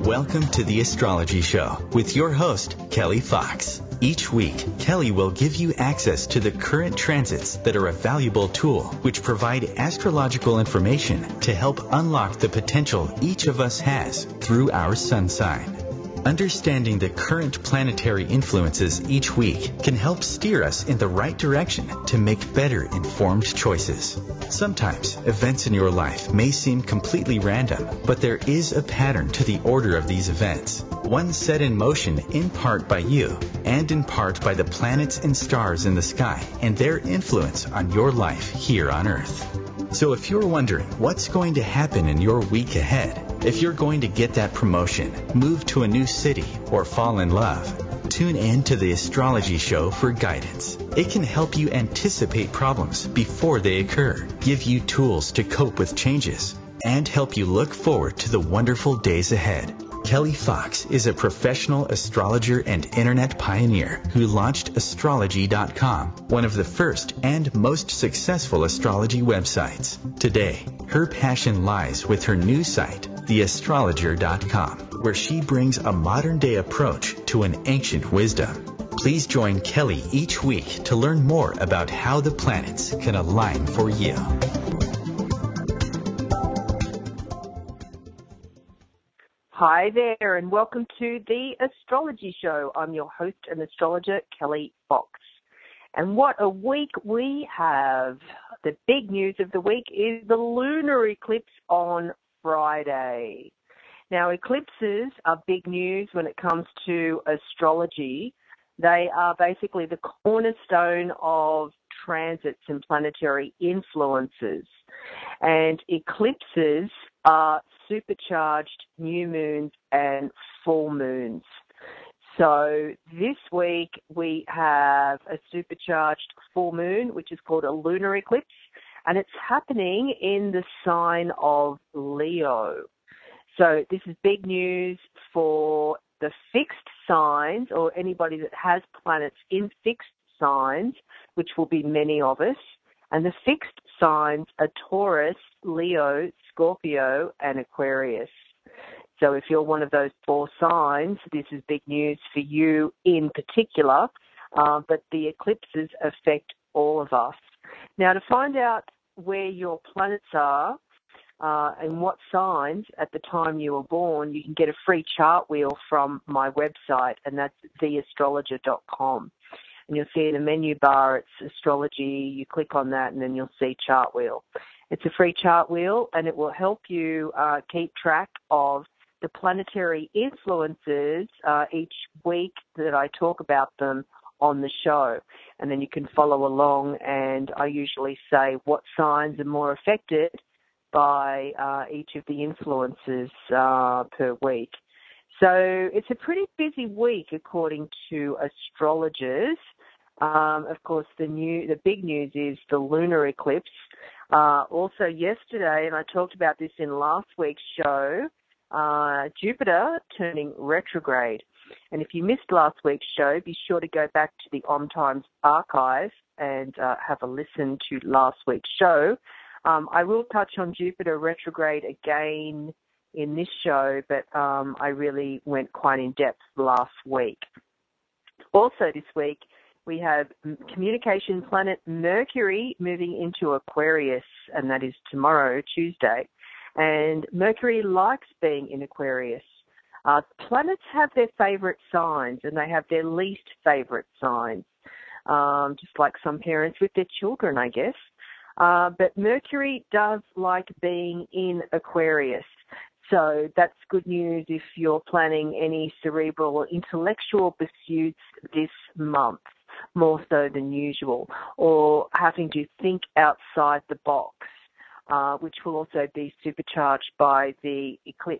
Welcome to The Astrology Show with your host, Kelly Fox. Each week, Kelly will give you access to the current transits that are a valuable tool which provide astrological information to help unlock the potential each of us has through our sun sign. Understanding the current planetary influences each week can help steer us in the right direction to make better informed choices. Sometimes events in your life may seem completely random, but there is a pattern to the order of these events, one set in motion in part by you and in part by the planets and stars in the sky and their influence on your life here on Earth. So if you're wondering what's going to happen in your week ahead, if you're going to get that promotion, move to a new city, or fall in love, tune in to the Astrology Show for guidance. It can help you anticipate problems before they occur, give you tools to cope with changes, and help you look forward to the wonderful days ahead. Kelly Fox is a professional astrologer and internet pioneer who launched Astrology.com, one of the first and most successful astrology websites. Today, her passion lies with her new site, TheAstrologer.com, where she brings a modern-day approach to an ancient wisdom. Please join Kelly each week to learn more about how the planets can align for you. Hi there, and welcome to The Astrology Show. I'm your host and astrologer, Kelly Fox. And what a week we have. The big news of the week is the lunar eclipse on Friday. Now, eclipses are big news when it comes to astrology. They are basically the cornerstone of transits and planetary influences. And eclipses are supercharged new moons and full moons. So this week we have a supercharged full moon, which is called a lunar eclipse, and it's happening in the sign of Leo. So this is big news for the fixed signs, or anybody that has planets in fixed signs, which will be many of us. And the fixed signs are Taurus, Leo, Scorpio, and Aquarius. So if you're one of those four signs, this is big news for you in particular, but the eclipses affect all of us. Now, to find out where your planets are and what signs at the time you were born, you can get a free chart wheel from my website, and that's theastrologer.com. And you'll see in the menu bar, it's astrology. You click on that, and then you'll see chart wheel. It's a free chart wheel, and it will help you keep track of the planetary influences each week that I talk about them on the show. And then you can follow along, and I usually say what signs are more affected by each of the influences per week. So it's a pretty busy week according to astrologers. Of course, the big news is the lunar eclipse. Also yesterday, and I talked about this in last week's show, Jupiter turning retrograde. And if you missed last week's show, be sure to go back to the Om Times archive and have a listen to last week's show. I will touch on Jupiter retrograde again in this show, but I really went quite in depth last week. Also this week, we have communication planet Mercury moving into Aquarius, and that is tomorrow, Tuesday. And Mercury likes being in Aquarius. Planets have their favorite signs, and they have their least favorite signs, just like some parents with their children, I guess. But Mercury does like being in Aquarius. So that's good news if you're planning any cerebral or intellectual pursuits this month, more so than usual, or having to think outside the box, which will also be supercharged by the eclipse.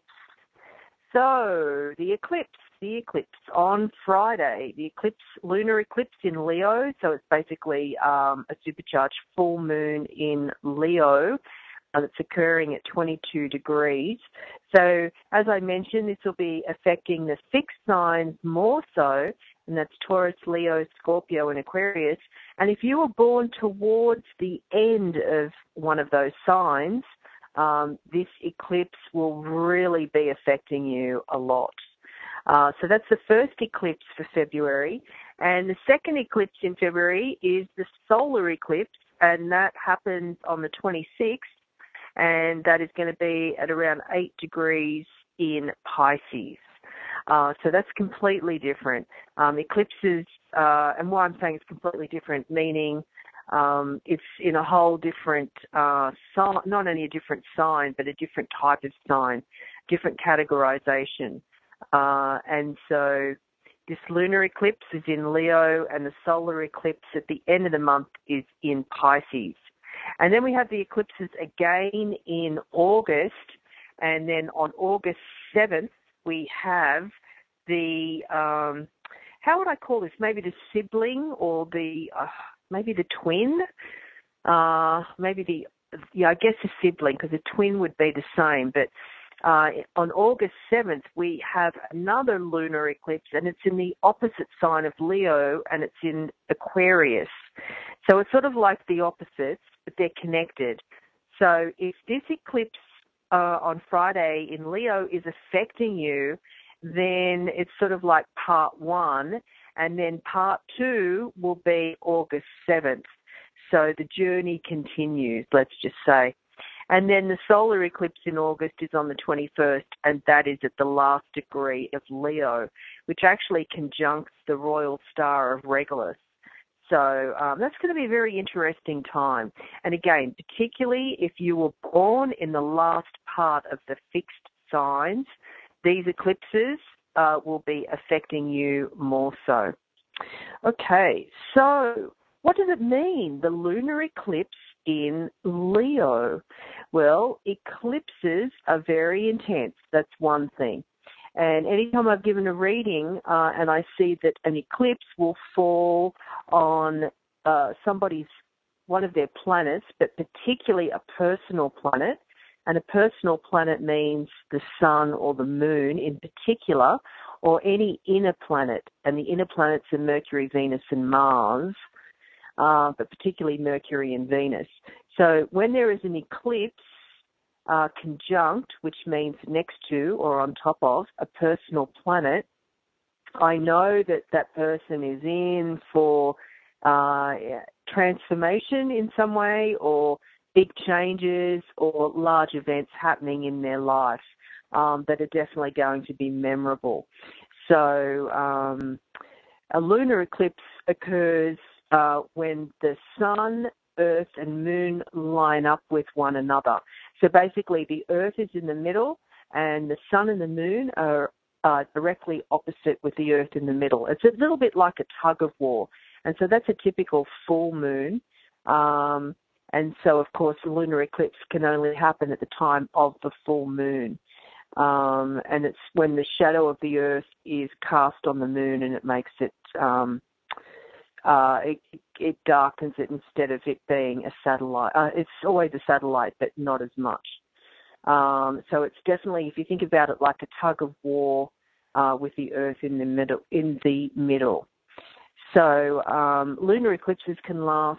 So the eclipse on Friday, lunar eclipse in Leo, so it's basically a supercharged full moon in Leo. It's occurring at 22 degrees. So, as I mentioned, this will be affecting the fixed signs more so, and that's Taurus, Leo, Scorpio, and Aquarius. And if you were born towards the end of one of those signs, this eclipse will really be affecting you a lot. So that's the first eclipse for February. And the second eclipse in February is the solar eclipse, and that happens on the 26th, and that is going to be at around 8 degrees in Pisces. So that's completely different. Eclipses, and why I'm saying it's completely different, meaning it's in a whole different sign, not only a different sign, but a different type of sign, different categorization. And so this lunar eclipse is in Leo, and the solar eclipse at the end of the month is in Pisces. And then we have the eclipses again in August, and then on August 7th, we have the, how would I call this? Maybe the sibling or maybe the twin? I guess a sibling, because a twin would be the same. But on August 7th, we have another lunar eclipse, and it's in the opposite sign of Leo, and it's in Aquarius. So it's sort of like the opposites, but they're connected. So if this eclipse on Friday in Leo is affecting you, then it's sort of like part one, and then part two will be August 7th. So the journey continues, let's just say. And then the solar eclipse in August is on the 21st, and that is at the last degree of Leo, which actually conjuncts the royal star of Regulus. So that's going to be a very interesting time. And again, particularly if you were born in the last part of the fixed signs, these eclipses will be affecting you more so. Okay, so what does it mean, the lunar eclipse in Leo? Well, eclipses are very intense. That's one thing. And anytime I've given a reading and I see that an eclipse will fall on one of their planets, but particularly a personal planet, and a personal planet means the sun or the moon in particular, or any inner planet, and the inner planets are Mercury, Venus, and Mars, but particularly Mercury and Venus. So when there is an eclipse conjunct, which means next to or on top of a personal planet, I know that that person is in for transformation in some way, or big changes or large events happening in their life that are definitely going to be memorable. So a lunar eclipse occurs when the sun, earth, and moon line up with one another. So basically the earth is in the middle, and the sun and the moon are directly opposite with the earth in the middle. It's a little bit like a tug of war. And so that's a typical full moon. And so, of course, the lunar eclipse can only happen at the time of the full moon. And it's when the shadow of the earth is cast on the moon, and it makes it, it darkens it instead of it being a satellite. It's always a satellite, but not as much. So it's definitely, if you think about it, like a tug of war with the earth in the middle. So lunar eclipses can last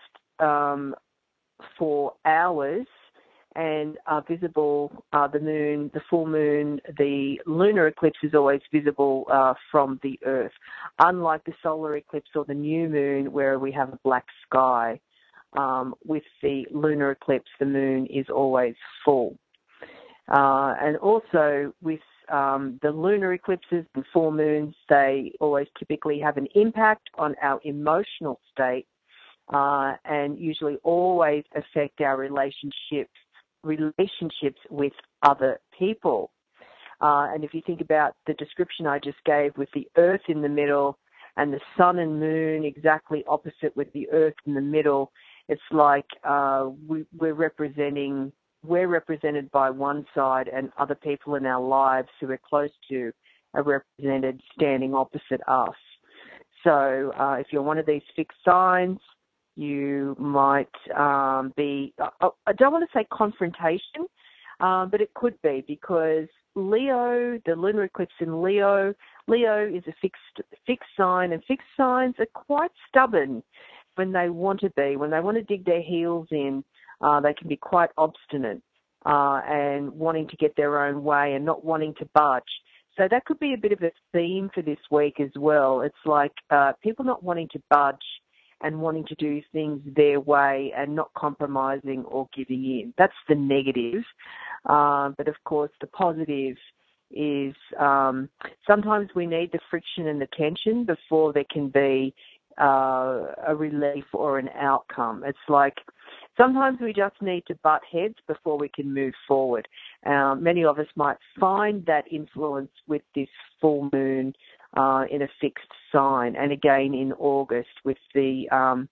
for hours and are visible, the moon, the full moon, the lunar eclipse is always visible from the earth, unlike the solar eclipse or the new moon where we have a black sky. With the lunar eclipse, the moon is always full. And also with the lunar eclipses and full moons, they always typically have an impact on our emotional state and usually always affect our relationships with other people. And if you think about the description I just gave with the earth in the middle and the sun and moon exactly opposite with the earth in the middle, it's like we're represented by one side, and other people in our lives who we're close to are represented standing opposite us. So if you're one of these fixed signs, you might be, I don't want to say confrontation, but it could be, because Leo, the lunar eclipse in Leo is a fixed sign, and fixed signs are quite stubborn when they want to be. When they want to dig their heels in, they can be quite obstinate. and wanting to get their own way and not wanting to budge. So that could be a bit of a theme for this week as well. It's like people not wanting to budge and wanting to do things their way and not compromising or giving in. That's the negative. But of course, the positive is sometimes we need the friction and the tension before there can be a relief or an outcome. It's like sometimes we just need to butt heads before we can move forward. Many of us might find that influence with this full moon in a fixed sign, and again in August with the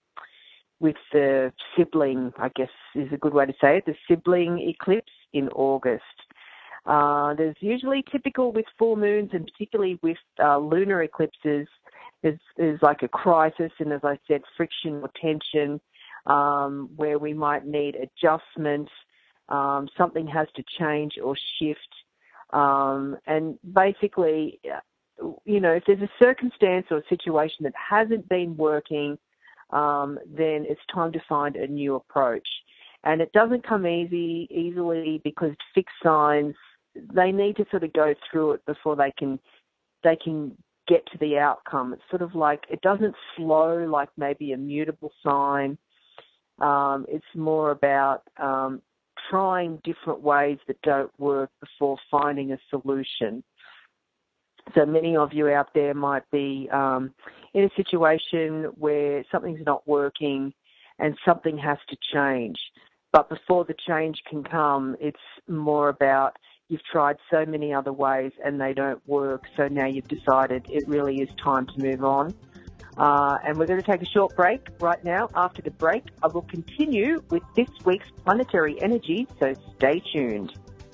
sibling, I guess is a good way to say it, the sibling eclipse in August. There's usually typical with full moons, and particularly with lunar eclipses, there's like a crisis and, as I said, friction or tension where we might need adjustment. Something has to change or shift. And basically, if there's a circumstance or a situation that hasn't been working, then it's time to find a new approach. And it doesn't come easily because fixed signs, they need to sort of go through it before they can get to the outcome. It's sort of like, it doesn't flow like maybe a mutable sign. It's more about trying different ways that don't work before finding a solution. So many of you out there might be in a situation where something's not working and something has to change. But before the change can come, it's more about you've tried so many other ways and they don't work, so now you've decided it really is time to move on. And we're going to take a short break right now. After the break, I will continue with this week's planetary energy, so stay tuned.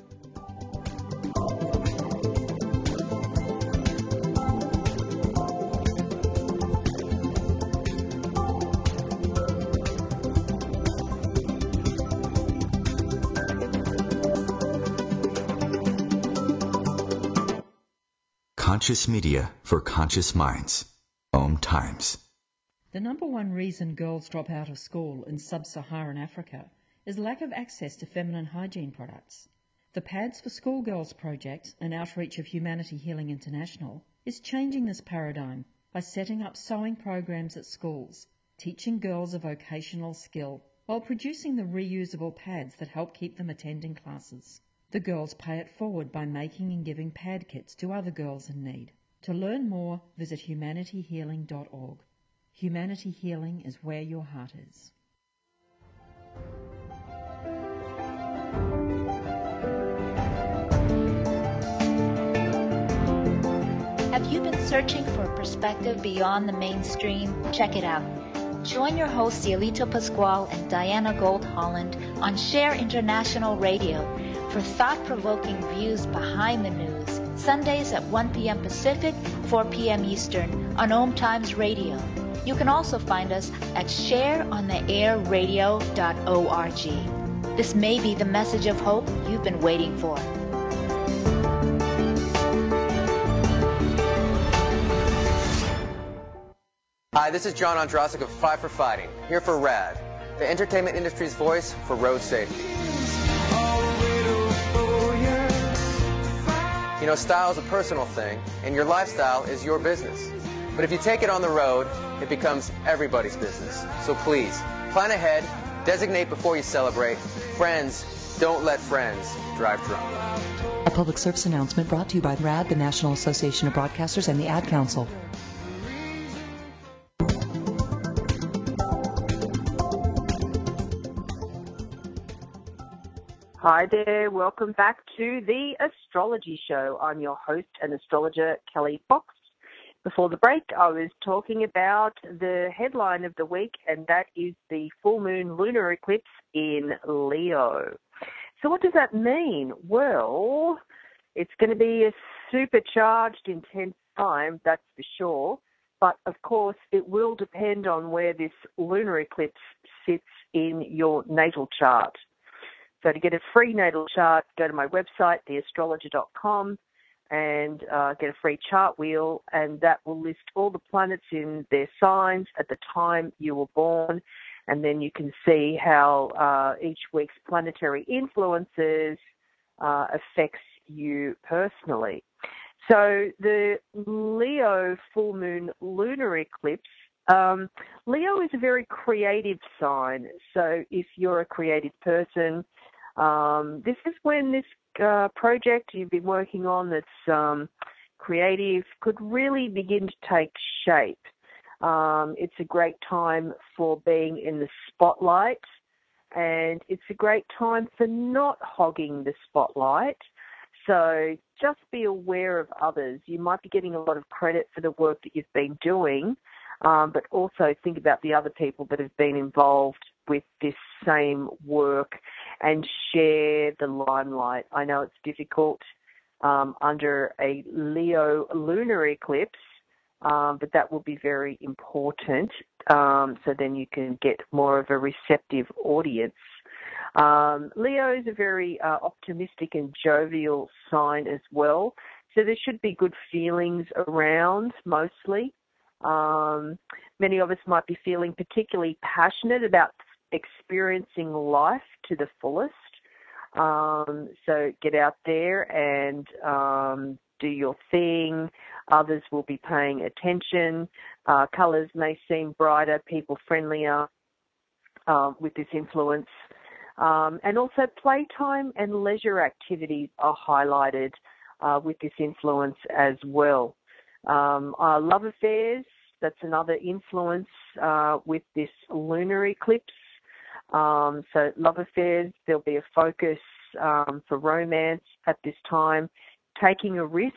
Conscious media for conscious minds. Om Times. The number one reason girls drop out of school in sub-Saharan Africa is lack of access to feminine hygiene products. The Pads for Schoolgirls project, an outreach of Humanity Healing International, is changing this paradigm by setting up sewing programs at schools, teaching girls a vocational skill, while producing the reusable pads that help keep them attending classes. The girls pay it forward by making and giving pad kits to other girls in need. To learn more, visit humanityhealing.org. Humanity Healing is where your heart is. Have you been searching for a perspective beyond the mainstream? Check it out. Join your hosts Cielito Pascual and Diana Gold Holland on Share International Radio for thought-provoking views behind the news, Sundays at 1 p.m. Pacific, 4 p.m. Eastern on Om Times Radio. You can also find us at shareontheairradio.org. This may be the message of hope you've been waiting for. Hi, this is John Ondrasik of Five for Fighting, here for RAD, the entertainment industry's voice for road safety. You know, style is a personal thing, and your lifestyle is your business. But if you take it on the road, it becomes everybody's business. So please, plan ahead, designate before you celebrate. Friends, don't let friends drive drunk. A public service announcement brought to you by RAD, the National Association of Broadcasters, and the Ad Council. Hi there, welcome back to the Astrology Show. I'm your host and astrologer, Kelly Fox. Before the break, I was talking about the headline of the week, and that is the full moon lunar eclipse in Leo. So what does that mean? Well, it's going to be a supercharged, intense time, that's for sure. But, of course, it will depend on where this lunar eclipse sits in your natal chart. So to get a free natal chart, go to my website, theastrologer.com, and get a free chart wheel, and that will list all the planets in their signs at the time you were born. And then you can see how each week's planetary influences affects you personally. So the Leo full moon lunar eclipse, Leo is a very creative sign. So if you're a creative person, this is when this project you've been working on that's creative could really begin to take shape. It's a great time for being in the spotlight, and it's a great time for not hogging the spotlight. So just be aware of others. You might be getting a lot of credit for the work that you've been doing, but also think about the other people that have been involved with this same work and share the limelight. I know it's difficult under a Leo lunar eclipse, but that will be very important, so then you can get more of a receptive audience. Leo is a very optimistic and jovial sign as well, so there should be good feelings around mostly. Many of us might be feeling particularly passionate about experiencing life to the fullest. So get out there and do your thing. Others will be paying attention. Colours may seem brighter, people friendlier with this influence. And also playtime and leisure activities are highlighted with this influence as well. Love affairs, that's another influence with this lunar eclipse. So love affairs, there'll be a focus for romance at this time, taking a risk.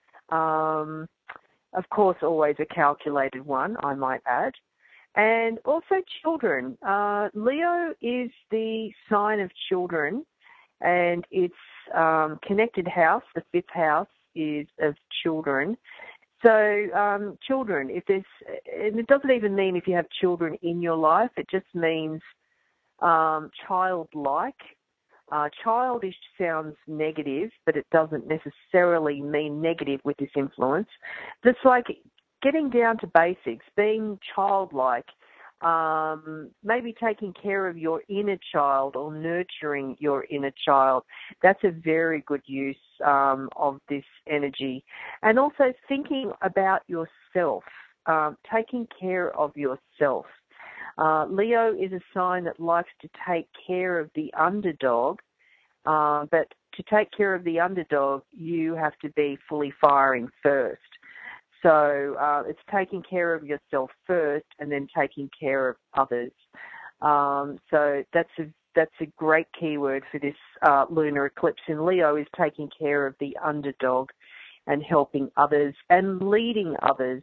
Of course, always a calculated one, I might add. And also children. Leo is the sign of children, and its connected house, the fifth house, is of children. So children, and it doesn't even mean if you have children in your life, it just means childlike. Childish sounds negative, but it doesn't necessarily mean negative with this influence. It's like getting down to basics, being childlike, maybe taking care of your inner child or nurturing your inner child. That's a very good use of this energy. And also thinking about yourself, taking care of yourself. Leo is a sign that likes to take care of the underdog, but to take care of the underdog, you have to be fully firing first. So it's taking care of yourself first and then taking care of others. So that's a great keyword for this lunar eclipse in Leo, is taking care of the underdog and helping others and leading others,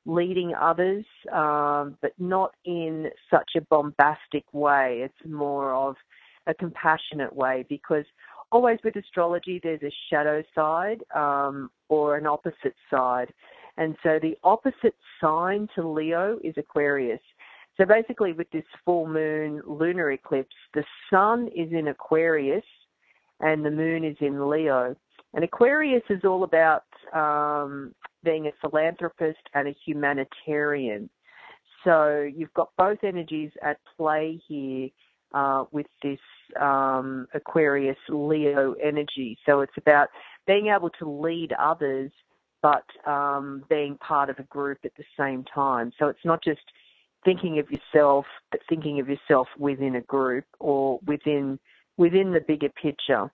but not in such a bombastic way. It's more of a compassionate way, because always with astrology there's a shadow side or an opposite side. And so the opposite sign to Leo is Aquarius. So basically with this full moon lunar eclipse, the sun is in Aquarius and the moon is in Leo. And Aquarius is all about being a philanthropist and a humanitarian. So you've got both energies at play here with this Aquarius Leo energy. So it's about being able to lead others, but being part of a group at the same time. So it's not just thinking of yourself, but thinking of yourself within a group or within the bigger picture.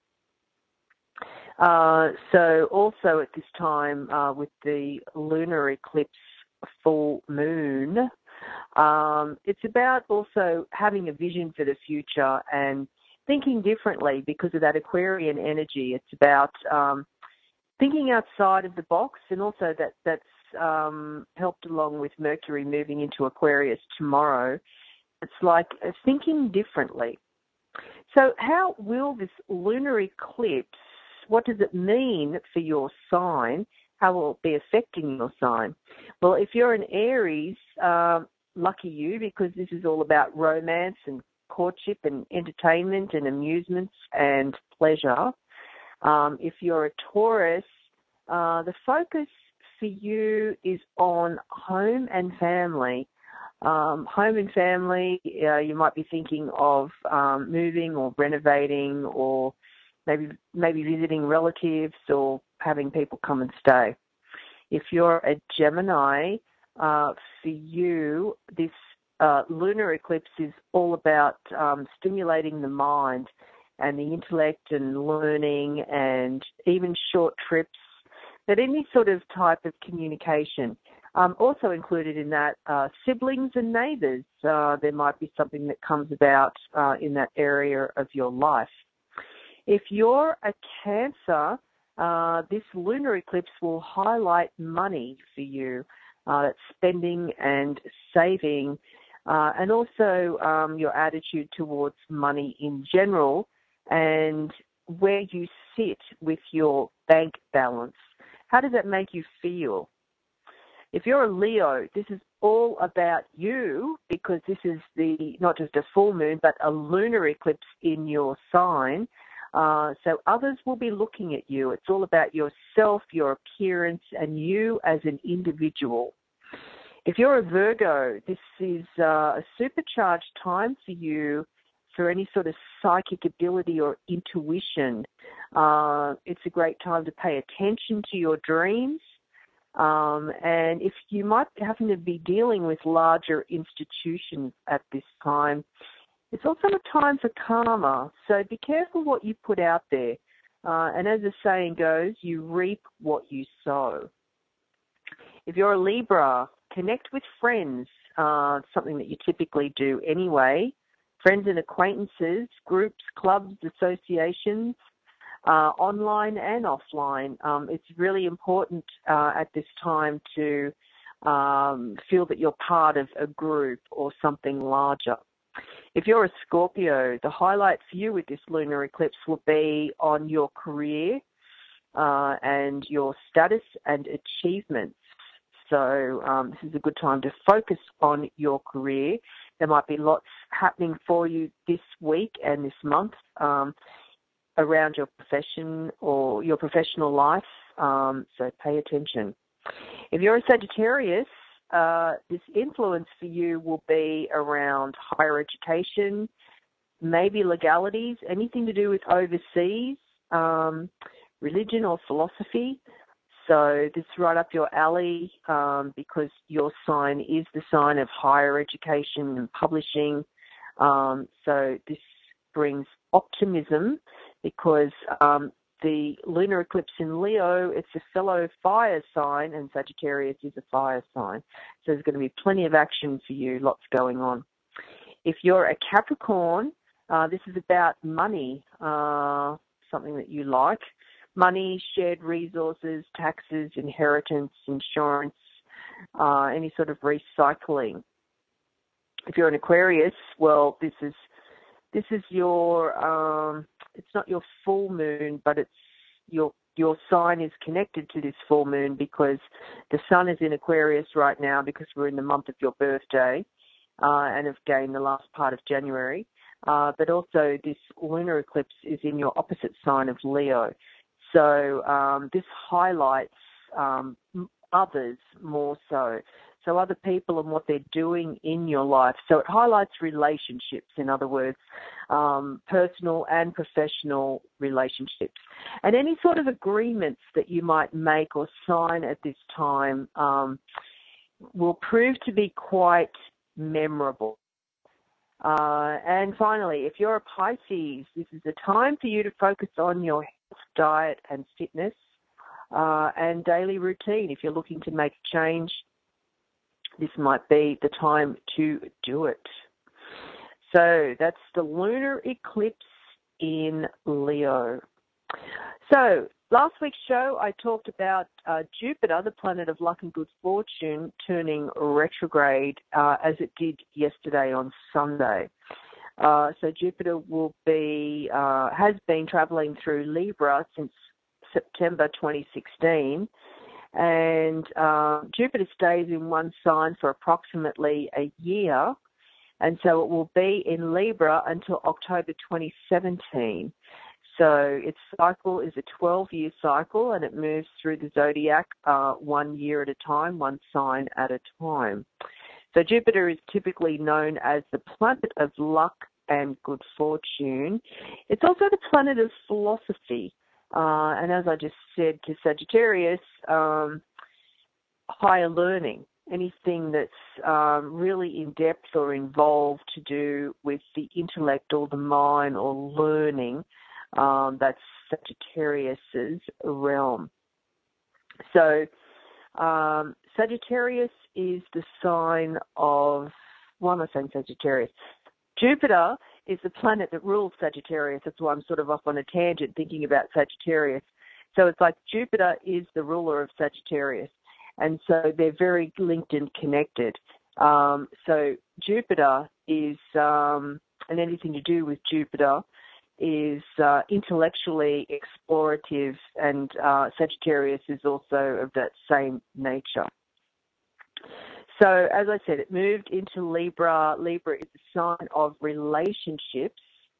So also at this time with the lunar eclipse full moon, it's about also having a vision for the future and thinking differently because of that Aquarian energy. It's about thinking outside of the box, and also that's helped along with Mercury moving into Aquarius tomorrow. It's like thinking differently. So how will this lunar eclipse, what does it mean for your sign? How will it be affecting your sign? Well, if you're an Aries, lucky you, because this is all about romance and courtship and entertainment and amusements and pleasure. If you're a Taurus, the focus for you is on home and family. Home and family, you might be thinking of moving or renovating, or maybe visiting relatives or having people come and stay. If you're a Gemini, for you, this lunar eclipse is all about stimulating the mind and the intellect and learning, and even short trips, but any sort of type of communication. Also included in that, siblings and neighbours. There might be something that comes about in that area of your life. If you're a Cancer, this lunar eclipse will highlight money for you. That's spending and saving, and also your attitude towards money in general, and where you sit with your bank balance. How does that make you feel? If you're a Leo, this is all about you, because this is not just a full moon, but a lunar eclipse in your sign. So others will be looking at you. It's all about yourself, your appearance, and you as an individual. If you're a Virgo, this is a supercharged time for you for any sort of psychic ability or intuition. It's a great time to pay attention to your dreams. And if you might happen to be dealing with larger institutions at this time, it's also a time for karma. So be careful what you put out there. And as the saying goes, you reap what you sow. If you're a Libra, connect with friends, something that you typically do anyway. Friends and acquaintances, groups, clubs, associations, online and offline. It's really important at this time to feel that you're part of a group or something larger. If you're a Scorpio, the highlight for you with this lunar eclipse will be on your career and your status and achievements. So this is a good time to focus on your career. There might be lots happening for you this week and this month around your profession or your professional life, so pay attention. If you're a Sagittarius, this influence for you will be around higher education, maybe legalities, anything to do with overseas, religion or philosophy. So this is right up your alley because your sign is the sign of higher education and publishing. So this brings optimism because the lunar eclipse in Leo, it's a fellow fire sign, and Sagittarius is a fire sign. So there's going to be plenty of action for you, lots going on. If you're a Capricorn, this is about money, something that you like. Money, shared resources, taxes, inheritance, insurance, any sort of recycling. If you're an Aquarius, well, this is your, it's not your full moon, but it's your sign is connected to this full moon because the sun is in Aquarius right now because we're in the month of your birthday and have gained the last part of January. But also this lunar eclipse is in your opposite sign of Leo. So this highlights others more so. So other people and what they're doing in your life. So it highlights relationships, in other words, personal and professional relationships. And any sort of agreements that you might make or sign at this time will prove to be quite memorable. And finally, if you're a Pisces, this is a time for you to focus on your health, diet and fitness and daily routine. If you're looking to make a change, this might be the time to do it. So that's the lunar eclipse in Leo. So last week's show, I talked about Jupiter, the planet of luck and good fortune, turning retrograde as it did yesterday on Sunday. So Jupiter will be has been travelling through Libra since September 2016. And Jupiter stays in one sign for approximately a year, and so it will be in Libra until October 2017. So its cycle is a 12-year cycle, and it moves through the zodiac 1 year at a time, one sign at a time. So Jupiter is typically known as the planet of luck and good fortune. It's also the planet of philosophy. And as I just said to Sagittarius, higher learning, anything that's really in-depth or involved to do with the intellect or the mind or learning, that's Sagittarius's realm. So Sagittarius is the sign of, why am I saying Sagittarius? Jupiter is the planet that rules Sagittarius. That's why I'm sort of off on a tangent thinking about Sagittarius. So it's like Jupiter is the ruler of Sagittarius. And so they're very linked and connected. So Jupiter is, and anything to do with Jupiter is intellectually explorative, and Sagittarius is also of that same nature. So as I said, it moved into Libra. Libra is a sign of relationships.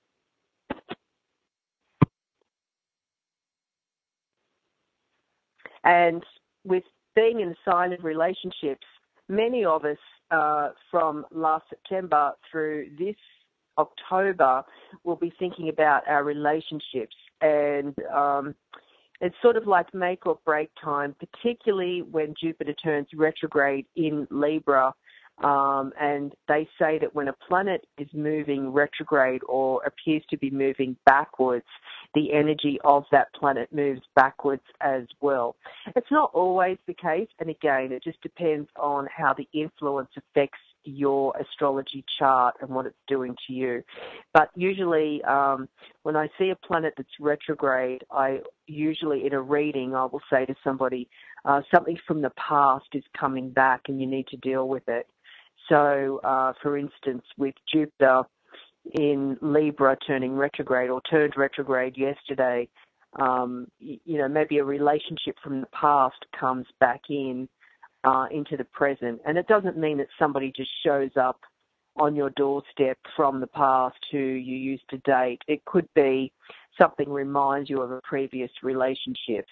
And with being in the sign of relationships, many of us from last September through this October will be thinking about our relationships, and it's sort of like make or break time, particularly when Jupiter turns retrograde in Libra. And they say that when a planet is moving retrograde or appears to be moving backwards, the energy of that planet moves backwards as well. It's not always the case, and again, it just depends on how the influence affects your astrology chart and what it's doing to you. But usually when I see a planet that's retrograde, I usually in a reading I will say to somebody, something from the past is coming back and you need to deal with it. So, for instance, with Jupiter in Libra turning retrograde or turned retrograde yesterday, maybe a relationship from the past comes back into the present. And it doesn't mean that somebody just shows up on your doorstep from the past who you used to date. It could be something reminds you of a previous relationship.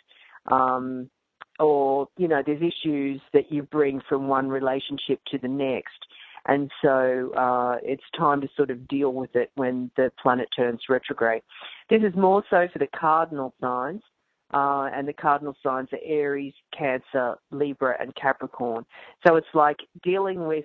Or, there's issues that you bring from one relationship to the next. And so it's time to sort of deal with it when the planet turns retrograde. This is more so for the cardinal signs. And the cardinal signs are Aries, Cancer, Libra, and Capricorn. So it's like dealing with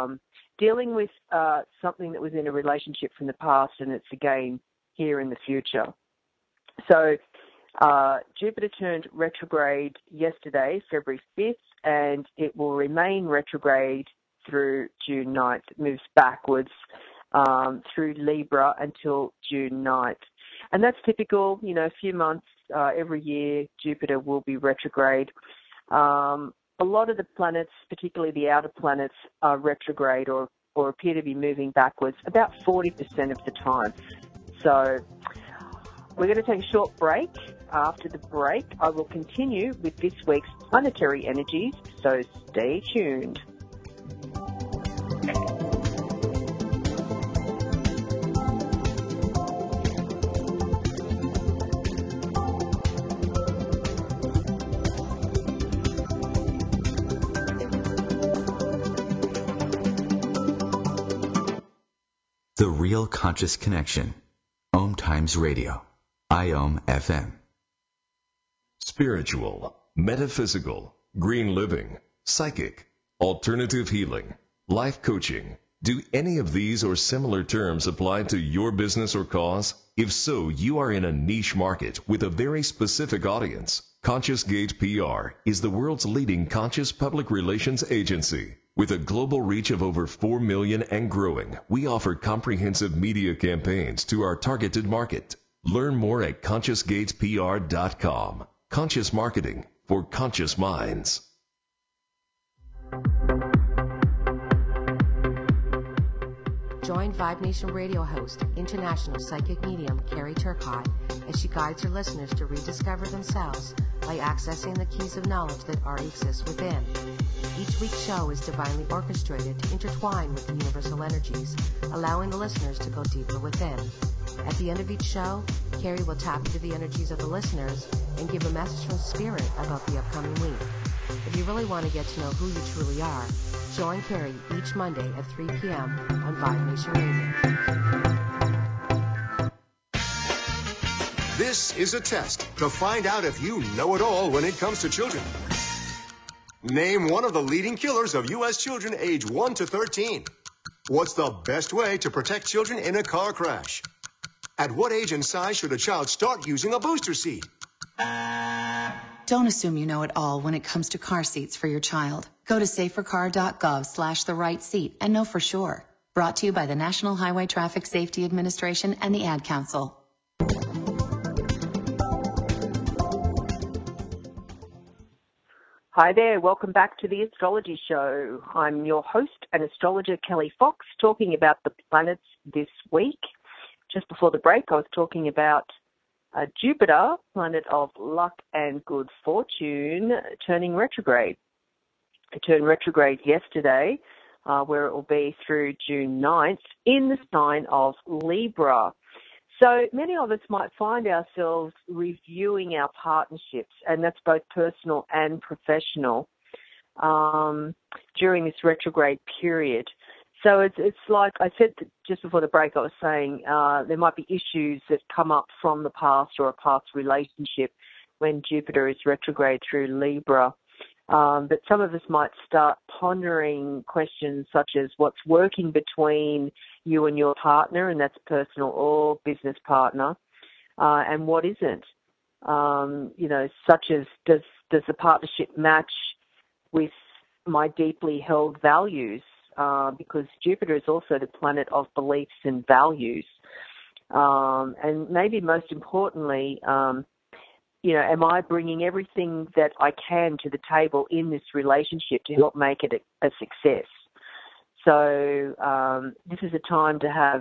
something that was in a relationship from the past, and it's again here in the future. So Jupiter turned retrograde yesterday, February 5th, and it will remain retrograde through June 9th. It moves backwards through Libra until June 9th. And that's typical, a few months every year Jupiter will be retrograde. A lot of the planets, particularly the outer planets, are retrograde or appear to be moving backwards about 40% of the time. So we're going to take a short break. After the break, I will continue with this week's planetary energies, so stay tuned. The Real Conscious Connection. Om Times Radio. IOM FM. Spiritual, metaphysical, green living, psychic, alternative healing, life coaching. Do any of these or similar terms apply to your business or cause? If so, you are in a niche market with a very specific audience. Conscious Gate PR is the world's leading conscious public relations agency. With a global reach of over 4 million and growing, we offer comprehensive media campaigns to our targeted market. Learn more at ConsciousGatesPR.com. Conscious marketing for conscious minds. Join Vibe Nation radio host, international psychic medium Carrie Turcotte, as she guides her listeners to rediscover themselves by accessing the keys of knowledge that already exist within. Each week's show is divinely orchestrated to intertwine with the universal energies, allowing the listeners to go deeper within. At the end of each show, Carrie will tap into the energies of the listeners and give a message from Spirit about the upcoming week. If you really want to get to know who you truly are, join Carrie each Monday at 3 p.m. on Vibe Nation Radio. This is a test to find out if you know it all when it comes to children. Name one of the leading killers of U.S. children age 1 to 13. What's the best way to protect children in a car crash? At what age and size should a child start using a booster seat? Don't assume you know it all when it comes to car seats for your child. Go to safercar.gov/the-right-seat and know for sure. Brought to you by the National Highway Traffic Safety Administration and the Ad Council. Hi there, welcome back to the Astrology Show. I'm your host and astrologer Kelly Fox, talking about the planets this week. Just before the break, I was talking about Jupiter, planet of luck and good fortune, turning retrograde. It turned retrograde yesterday, where it will be through June 9th, in the sign of Libra. So many of us might find ourselves reviewing our partnerships, and that's both personal and professional, during this retrograde period. So it's like I said just before the break, I was saying there might be issues that come up from the past or a past relationship when Jupiter is retrograde through Libra. But some of us might start pondering questions such as what's working between you and your partner, and that's personal or business partner, and what isn't. Such as does the partnership match with my deeply held values? Because Jupiter is also the planet of beliefs and values. And maybe most importantly, am I bringing everything that I can to the table in this relationship to help make it a success? So this is a time to have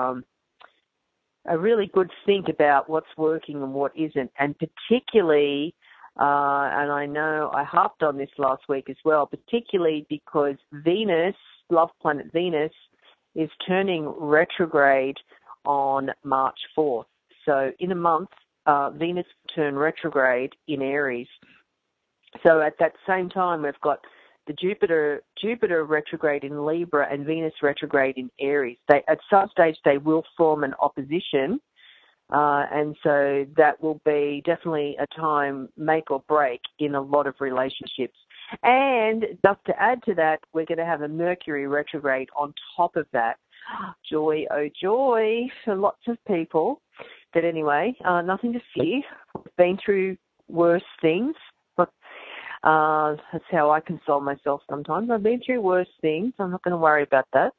a really good think about what's working and what isn't, and particularly, and I know I harped on this last week as well, particularly because Venus, love planet Venus, is turning retrograde on March 4th. So in a month, Venus will turn retrograde in Aries. So at that same time, we've got the Jupiter retrograde in Libra and Venus retrograde in Aries. At some stage, they will form an opposition, and so that will be definitely a time make or break in a lot of relationships. And just to add to that, we're going to have a Mercury retrograde on top of that. Joy, oh joy, for lots of people. But anyway, nothing to fear. We've been through worse things. That's how I console myself sometimes. I've been through worse things. I'm not going to worry about that.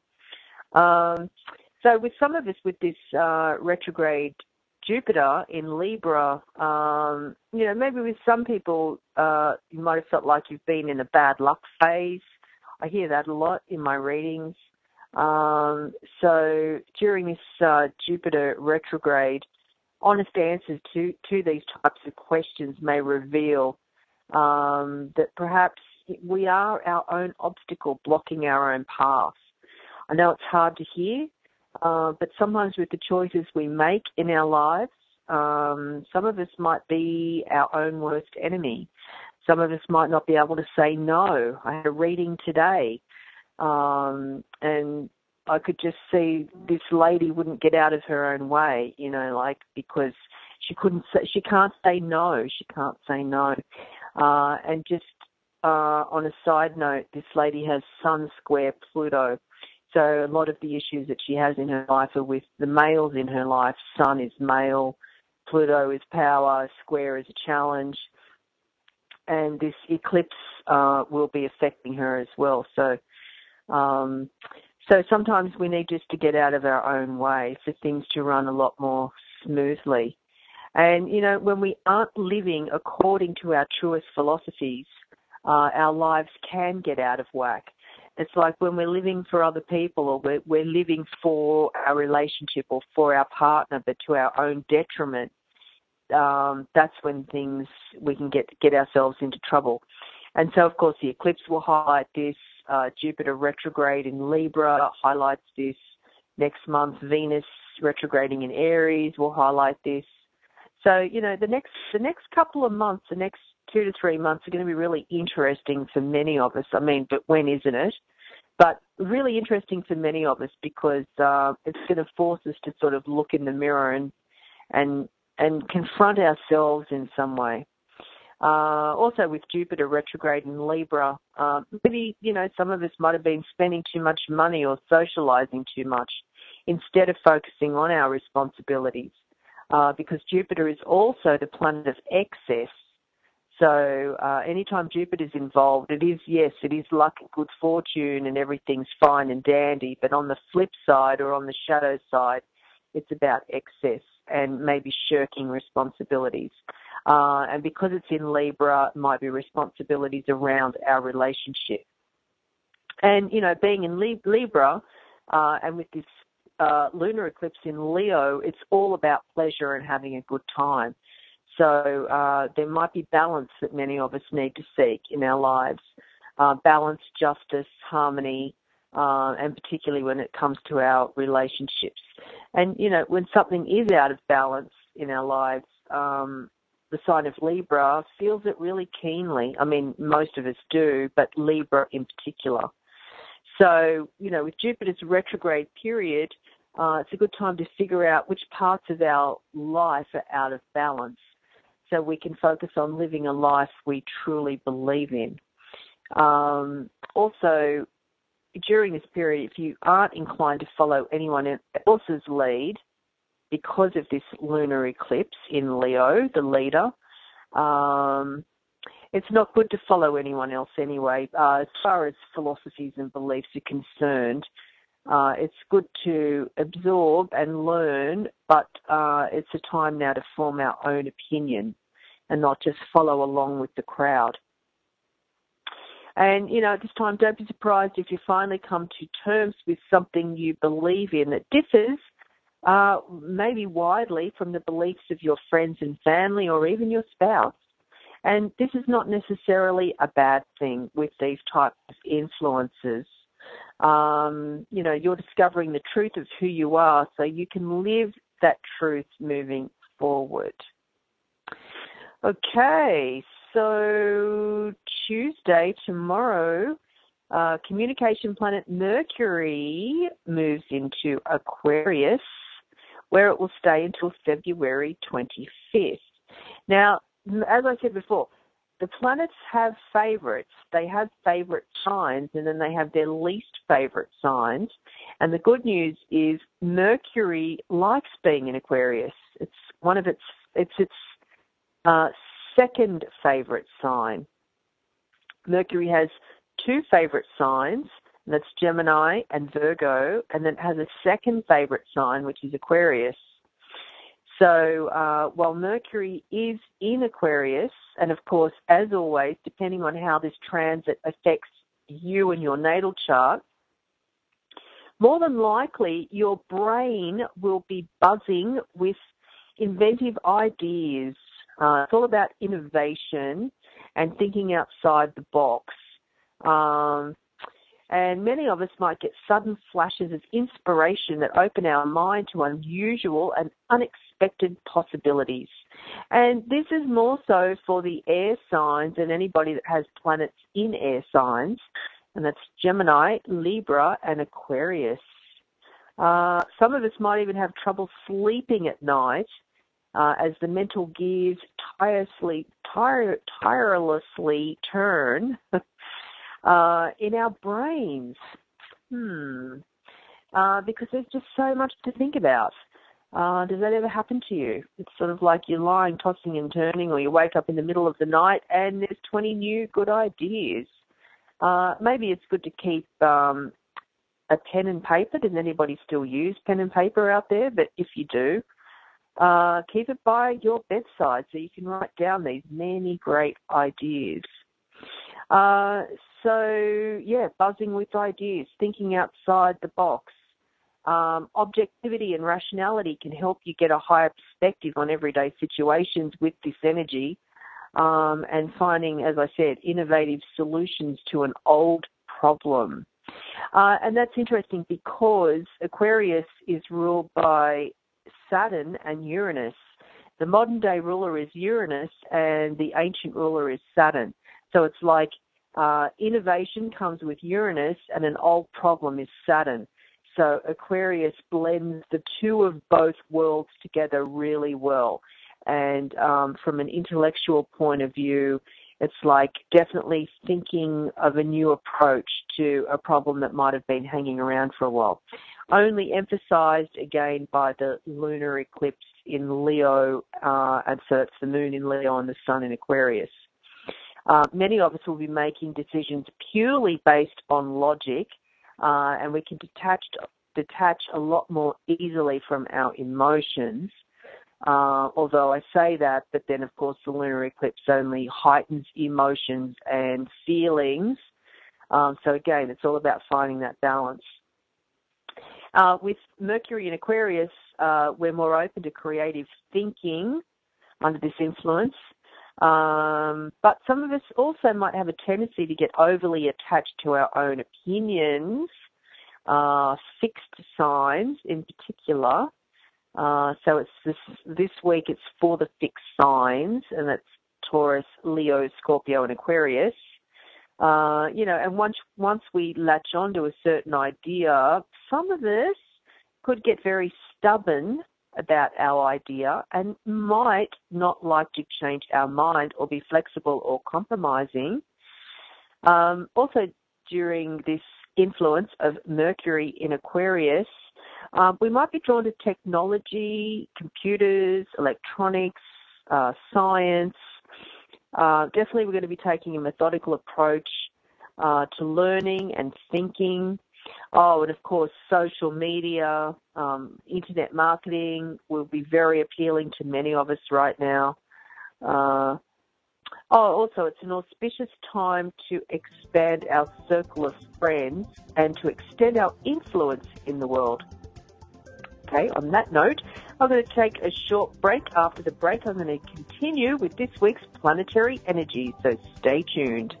So with some of us, with this retrograde Jupiter in Libra, maybe with some people, you might have felt like you've been in a bad luck phase. I hear that a lot in my readings. So during this Jupiter retrograde, honest answers to these types of questions may reveal that perhaps we are our own obstacle blocking our own path. I know it's hard to hear, but sometimes with the choices we make in our lives, some of us might be our own worst enemy. Some of us might not be able to say no. I had a reading today, and I could just see this lady wouldn't get out of her own way, because she can't say no. She can't say no. And just on a side note, this lady has Sun square Pluto. So a lot of the issues that she has in her life are with the males in her life. Sun is male, Pluto is power, square is a challenge. And this eclipse will be affecting her as well. So sometimes we need just to get out of our own way for things to run a lot more smoothly. And, when we aren't living according to our truest philosophies, our lives can get out of whack. It's like when we're living for other people, or we're living for our relationship or for our partner, but to our own detriment. That's when we can get ourselves into trouble. And so, of course, the eclipse will highlight this. Jupiter retrograde in Libra highlights this. Next month, Venus retrograding in Aries will highlight this. So, the next couple of months, the next 2 to 3 months are going to be really interesting for many of us. I mean, but when isn't it? But really interesting for many of us because it's going to force us to sort of look in the mirror and confront ourselves in some way. Also with Jupiter retrograde in Libra, maybe, some of us might have been spending too much money or socializing too much instead of focusing on our responsibilities, because Jupiter is also the planet of excess. So anytime Jupiter's involved, it is luck and good fortune and everything's fine and dandy, but on the flip side or on the shadow side, it's about excess and maybe shirking responsibilities. And because it's in Libra, it might be responsibilities around our relationship. And, being in Libra and with this lunar eclipse in Leo, it's all about pleasure and having a good time. So there might be balance that many of us need to seek in our lives. Balance, justice, harmony, and particularly when it comes to our relationships. And, when something is out of balance in our lives, the sign of Libra feels it really keenly. I mean, most of us do, but Libra in particular. So, with Jupiter's retrograde period, it's a good time to figure out which parts of our life are out of balance so we can focus on living a life we truly believe in. Also, during this period, if you aren't inclined to follow anyone else's lead because of this lunar eclipse in Leo, the leader, it's not good to follow anyone else anyway. As far as philosophies and beliefs are concerned, it's good to absorb and learn, but it's a time now to form our own opinion and not just follow along with the crowd. And, at this time, don't be surprised if you finally come to terms with something you believe in that differs maybe widely from the beliefs of your friends and family or even your spouse. And this is not necessarily a bad thing with these types of influences. You're discovering the truth of who you are so you can live that truth moving forward. Okay, so Tuesday, tomorrow, communication planet Mercury moves into Aquarius, where it will stay until February 25th. Now, as I said before, the planets have favorites. They have favorite signs, and then they have their least favorite signs. And the good news is Mercury likes being in Aquarius. It's its second favorite sign. Mercury has two favorite signs, and that's Gemini and Virgo, and then it has a second favorite sign, which is Aquarius. So while Mercury is in Aquarius, and of course, as always, depending on how this transit affects you and your natal chart, more than likely your brain will be buzzing with inventive ideas. It's all about innovation and thinking outside the box. And many of us might get sudden flashes of inspiration that open our mind to unusual and unexpected possibilities. And this is more so for the air signs and anybody that has planets in air signs, and that's Gemini, Libra, and Aquarius. Some of us might even have trouble sleeping at night as the mental gears tirelessly turn in our brains. Because there's just so much to think about. Does that ever happen to you? It's sort of like you're lying, tossing and turning, or you wake up in the middle of the night and there's 20 new good ideas. Maybe it's good to keep a pen and paper. Does anybody still use pen and paper out there? But if you do, keep it by your bedside so you can write down these many great ideas. Buzzing with ideas, thinking outside the box. Objectivity and rationality can help you get a higher perspective on everyday situations with this energy, and finding, as I said, innovative solutions to an old problem. And that's interesting because Aquarius is ruled by Saturn and Uranus. The modern day ruler is Uranus and the ancient ruler is Saturn. So it's like innovation comes with Uranus and an old problem is Saturn. So Aquarius blends the two of both worlds together really well. And from an intellectual point of view, it's like definitely thinking of a new approach to a problem that might have been hanging around for a while. Only emphasized again by the lunar eclipse in Leo, and so it's the moon in Leo and the sun in Aquarius. Many of us will be making decisions purely based on logic, and we can detach a lot more easily from our emotions. Although I say that, but then of course the lunar eclipse only heightens emotions and feelings. So again, it's all about finding that balance. With Mercury in Aquarius, we're more open to creative thinking under this influence. But some of us also might have a tendency to get overly attached to our own opinions, fixed signs in particular. So it's this week it's for the fixed signs, and that's Taurus, Leo, Scorpio, and Aquarius. And once we latch onto a certain idea, some of us could get very stubborn about our idea and might not like to change our mind or be flexible or compromising. Also, during this influence of Mercury in Aquarius, we might be drawn to technology, computers, electronics, science. Definitely we're going to be taking a methodical approach to learning and thinking. Oh, and of course, social media, internet marketing will be very appealing to many of us right now. Also, it's an auspicious time to expand our circle of friends and to extend our influence in the world. Okay, on that note, I'm going to take a short break. After the break, I'm going to continue with this week's planetary energy, so stay tuned.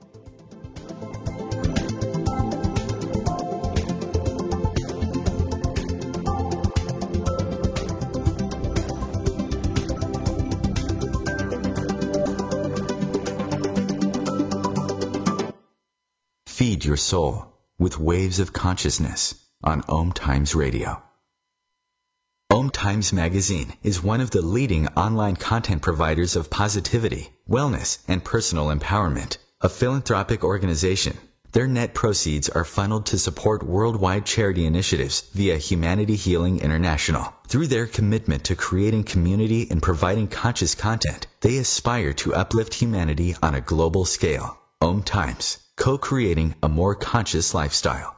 Feed your soul with waves of consciousness on Om Times Radio. Om Times Magazine is one of the leading online content providers of positivity, wellness, and personal empowerment, a philanthropic organization. Their net proceeds are funneled to support worldwide charity initiatives via Humanity Healing International. Through their commitment to creating community and providing conscious content, they aspire to uplift humanity on a global scale. Om Times, co-creating a more conscious lifestyle.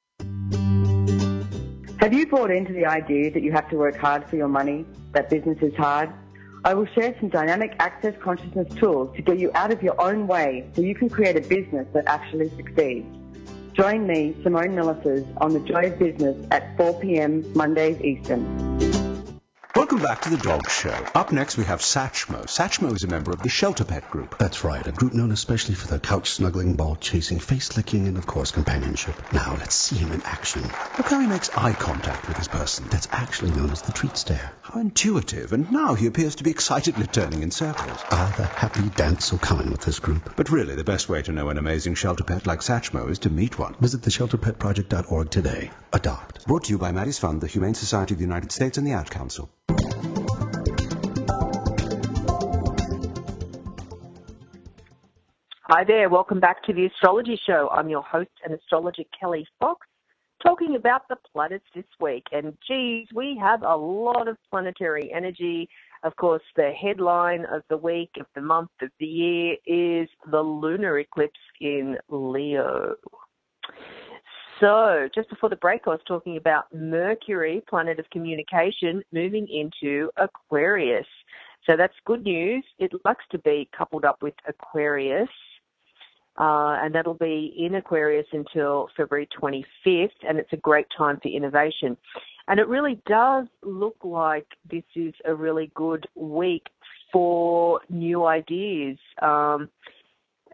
Have you bought into the idea that you have to work hard for your money, that business is hard? I will share some dynamic access consciousness tools to get you out of your own way so you can create a business that actually succeeds. Join me, Simone Millicers, on The Joy of Business at 4 p.m. Mondays Eastern. Welcome back to The Dog Show. Up next we have Satchmo. Satchmo is a member of the Shelter Pet Group. That's right, a group known especially for their couch-snuggling, ball-chasing, face-licking, and, of course, companionship. Now, let's see him in action. Look how he makes eye contact with his person. That's actually known as the treat stare. How intuitive, and now he appears to be excitedly turning in circles. Ah, the happy dance so common with this group. But really, the best way to know an amazing shelter pet like Satchmo is to meet one. Visit theshelterpetproject.org today. Adopt. Brought to you by Maddie's Fund, the Humane Society of the United States, and the Ad Council. Hi there, welcome back to the Astrology Show. I'm your host and astrologer Kelly Fox, talking about the planets this week. And geez, we have a lot of planetary energy. Of course, the headline of the week, of the month, of the year is the lunar eclipse in Leo. So, just before the break, I was talking about Mercury, planet of communication, moving into Aquarius. So that's good news. It likes to be coupled up with Aquarius. And that'll be in Aquarius until February 25th, and it's a great time for innovation. And it really does look like this is a really good week for new ideas.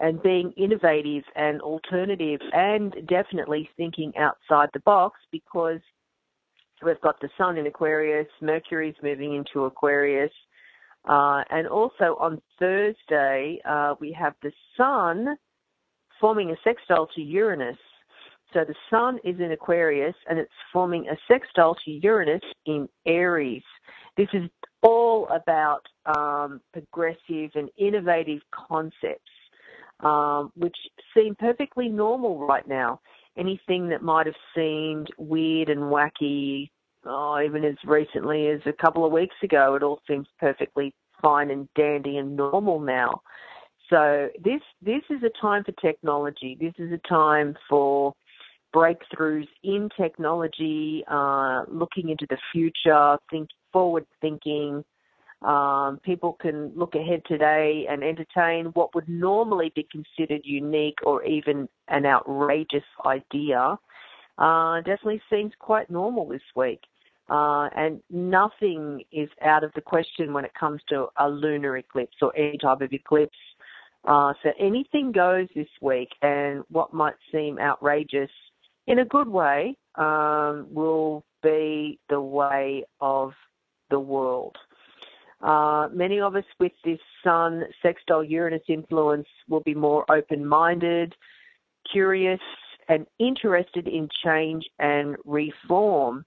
and being innovative and alternative and definitely thinking outside the box, because we've got the Sun in Aquarius, Mercury's moving into Aquarius, and also on Thursday we have the Sun forming a sextile to Uranus. So the Sun is in Aquarius and it's forming a sextile to Uranus in Aries. This is all about progressive and innovative concepts, which seem perfectly normal right now. Anything that might have seemed weird and wacky, even as recently as a couple of weeks ago, it all seems perfectly fine and dandy and normal now. So this is a time for technology. This is a time for breakthroughs in technology, looking into the future, forward thinking. People can look ahead today and entertain what would normally be considered unique or even an outrageous idea. Definitely seems quite normal this week. And nothing is out of the question when it comes to a lunar eclipse or any type of eclipse. So anything goes this week, and what might seem outrageous in a good way will be the way of the world. Many of us with this Sun sextile Uranus influence will be more open-minded, curious, and interested in change and reform.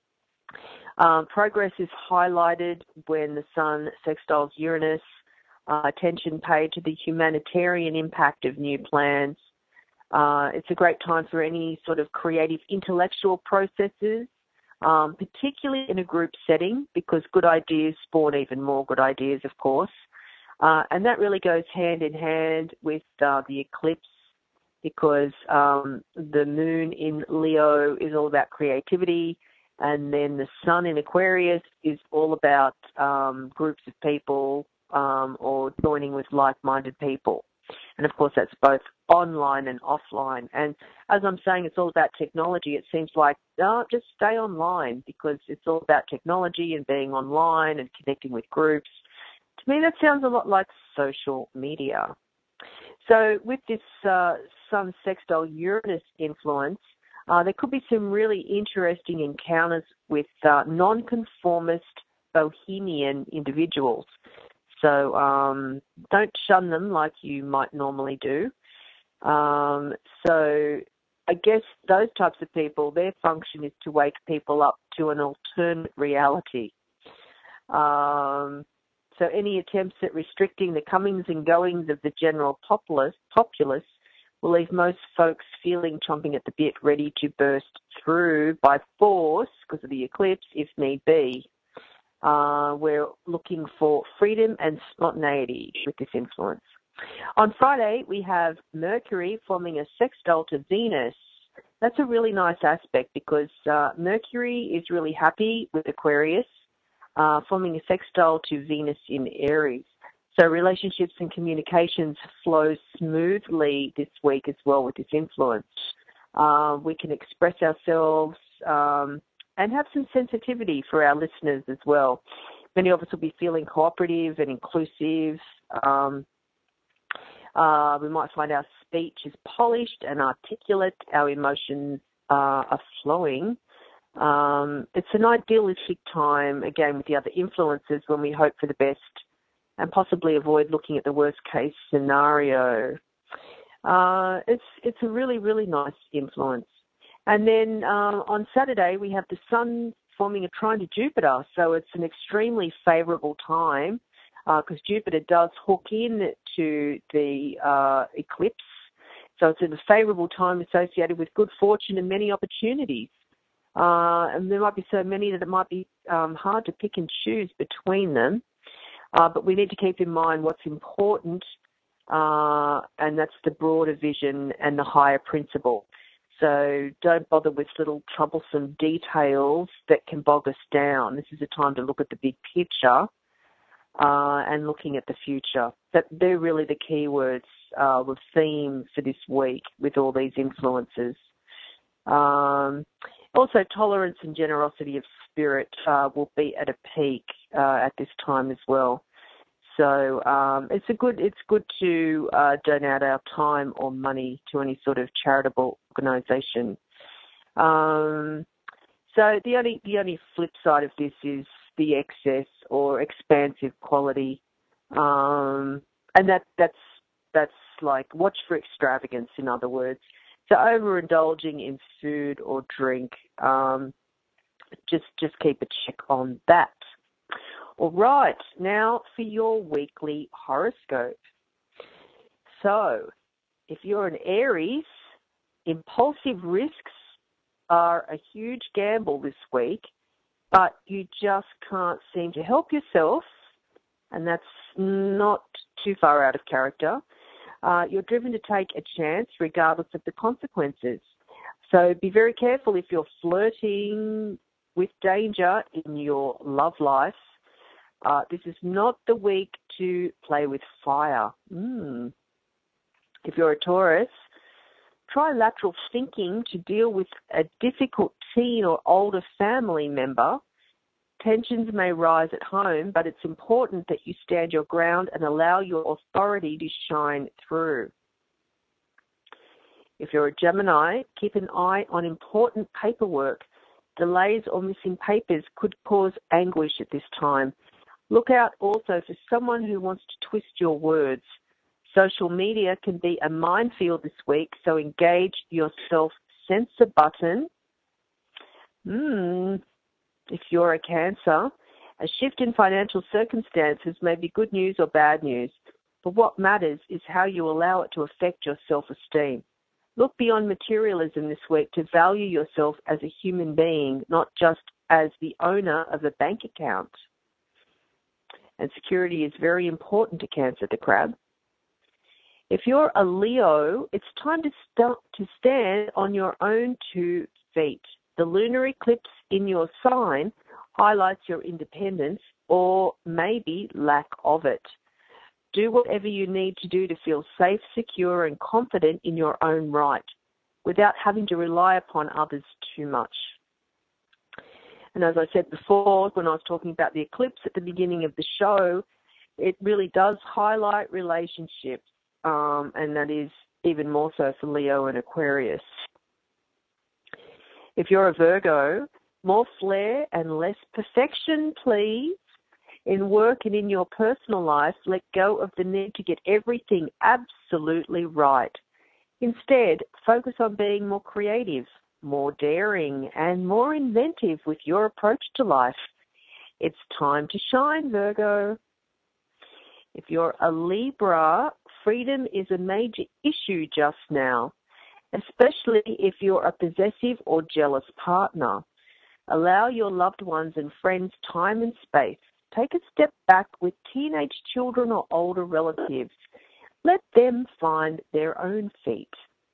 Progress is highlighted when the Sun sextiles Uranus, attention paid to the humanitarian impact of new plans. It's a great time for any sort of creative intellectual processes, particularly in a group setting, because good ideas spawn even more good ideas, of course. And that really goes hand in hand with the eclipse, because the moon in Leo is all about creativity, and then the Sun in Aquarius is all about groups of people or joining with like-minded people. And, of course, that's both online and offline. And as I'm saying, it's all about technology. It seems like, just stay online, because it's all about technology and being online and connecting with groups. To me, that sounds a lot like social media. So with this Sun sextile Uranus influence, there could be some really interesting encounters with nonconformist bohemian individuals. So don't shun them like you might normally do. So I guess those types of people, their function is to wake people up to an alternate reality. So any attempts at restricting the comings and goings of the general populace will leave most folks feeling chomping at the bit, ready to burst through by force because of the eclipse if need be. We're looking for freedom and spontaneity with this influence. On Friday, we have Mercury forming a sextile to Venus. That's a really nice aspect, because Mercury is really happy with Aquarius, forming a sextile to Venus in Aries. So relationships and communications flow smoothly this week as well with this influence. We can express ourselves and have some sensitivity for our listeners as well. Many of us will be feeling cooperative and inclusive. We might find our speech is polished and articulate. Our emotions are flowing. It's an idealistic time, again, with the other influences, when we hope for the best and possibly avoid looking at the worst case scenario. It's a really, really nice influence. And then on Saturday, we have the Sun forming a trine to Jupiter. So it's an extremely favourable time because Jupiter does hook in to the eclipse. So it's a favourable time associated with good fortune and many opportunities. And there might be so many that it might be hard to pick and choose between them. But we need to keep in mind what's important, and that's the broader vision and the higher principle. So don't bother with little troublesome details that can bog us down. This is a time to look at the big picture and looking at the future. They're really the key words, the theme for this week with all these influences. Also, tolerance and generosity of spirit will be at a peak at this time as well. So it's good to donate our time or money to any sort of charitable organisation. So the only flip side of this is the excess or expansive quality, and that's like watch for extravagance. In other words, so overindulging in food or drink, just keep a check on that. All right, now for your weekly horoscope. So, if you're an Aries, impulsive risks are a huge gamble this week, but you just can't seem to help yourself, and that's not too far out of character. You're driven to take a chance regardless of the consequences. So be very careful if you're flirting with danger in your love life. This is not the week to play with fire. If you're a Taurus, try lateral thinking to deal with a difficult teen or older family member. Tensions may rise at home, but it's important that you stand your ground and allow your authority to shine through. If you're a Gemini, keep an eye on important paperwork. Delays or missing papers could cause anguish at this time. Look out also for someone who wants to twist your words. Social media can be a minefield this week, so engage your self-censor button. If you're a Cancer, a shift in financial circumstances may be good news or bad news, but what matters is how you allow it to affect your self-esteem. Look beyond materialism this week to value yourself as a human being, not just as the owner of a bank account. And security is very important to Cancer, the crab. If you're a Leo, it's time to stand on your own 2 feet. The lunar eclipse in your sign highlights your independence or maybe lack of it. Do whatever you need to do to feel safe, secure, and confident in your own right without having to rely upon others too much. And as I said before, when I was talking about the eclipse at the beginning of the show, it really does highlight relationships, and that is even more so for Leo and Aquarius. If you're a Virgo, more flair and less perfection, please. In work and in your personal life, let go of the need to get everything absolutely right. Instead, focus on being more creative, more daring, and more inventive with your approach to life. It's time to shine, Virgo. If you're a Libra, freedom is a major issue just now, especially if you're a possessive or jealous partner. Allow your loved ones and friends time and space. Take a step back with teenage children or older relatives. Let them find their own feet.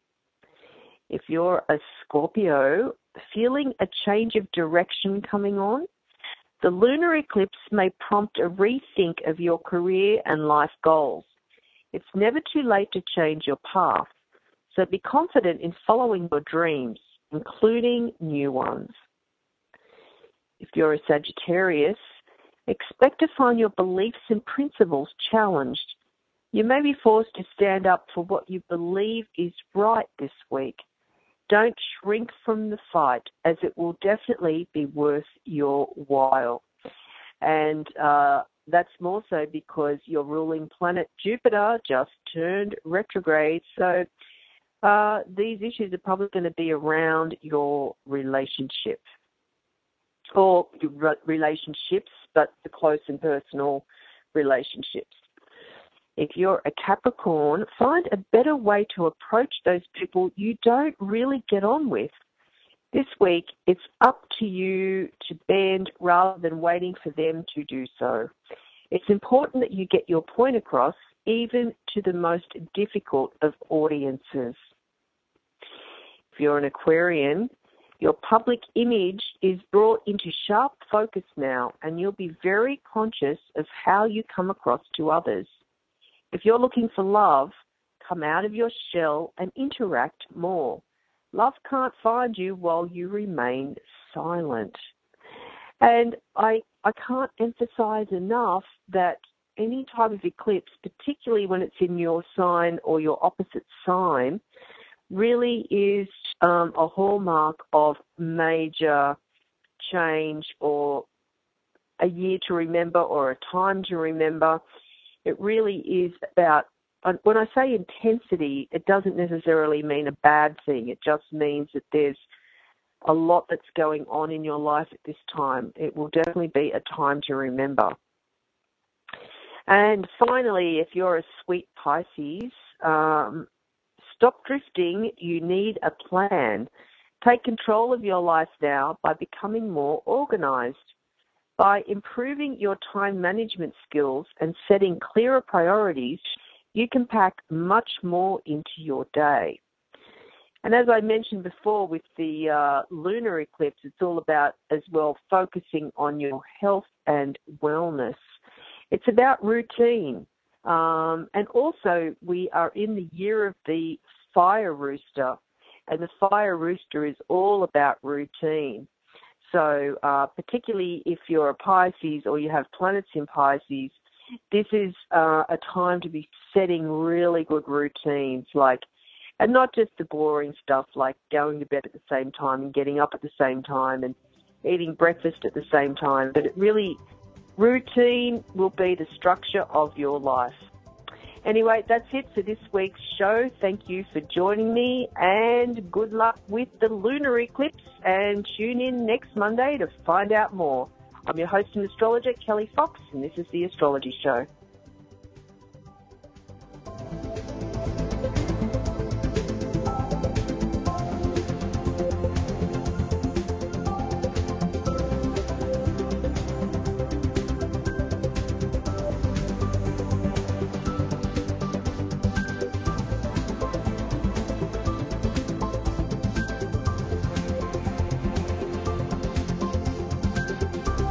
If you're a Scorpio, feeling a change of direction coming on, the lunar eclipse may prompt a rethink of your career and life goals. It's never too late to change your path, so be confident in following your dreams, including new ones. If you're a Sagittarius, expect to find your beliefs and principles challenged. You may be forced to stand up for what you believe is right this week. Don't shrink from the fight, as it will definitely be worth your while. And that's more so because your ruling planet Jupiter just turned retrograde. So these issues are probably going to be around your relationship or relationships, but the close and personal relationships. If you're a Capricorn, find a better way to approach those people you don't really get on with. This week, it's up to you to bend rather than waiting for them to do so. It's important that you get your point across, even to the most difficult of audiences. If you're an Aquarian, your public image is brought into sharp focus now, and you'll be very conscious of how you come across to others. If you're looking for love, come out of your shell and interact more. Love can't find you while you remain silent. And I can't emphasize enough that any type of eclipse, particularly when it's in your sign or your opposite sign, really is a hallmark of major change or a year to remember or a time to remember. It really is about, when I say intensity, it doesn't necessarily mean a bad thing. It just means that there's a lot that's going on in your life at this time. It will definitely be a time to remember. And finally, if you're a sweet Pisces, stop drifting. You need a plan. Take control of your life now by becoming more organized. By improving your time management skills and setting clearer priorities, you can pack much more into your day. And as I mentioned before with the lunar eclipse, it's all about as well focusing on your health and wellness. It's about routine. And also we are in the year of the fire rooster, and the fire rooster is all about routine. So particularly if you're a Pisces or you have planets in Pisces, this is a time to be setting really good routines, and not just the boring stuff like going to bed at the same time and getting up at the same time and eating breakfast at the same time, but routine will be the structure of your life. Anyway, that's it for this week's show. Thank you for joining me, and good luck with the lunar eclipse, and tune in next Monday to find out more. I'm your host and astrologer, Kelly Fox, and this is The Astrology Show.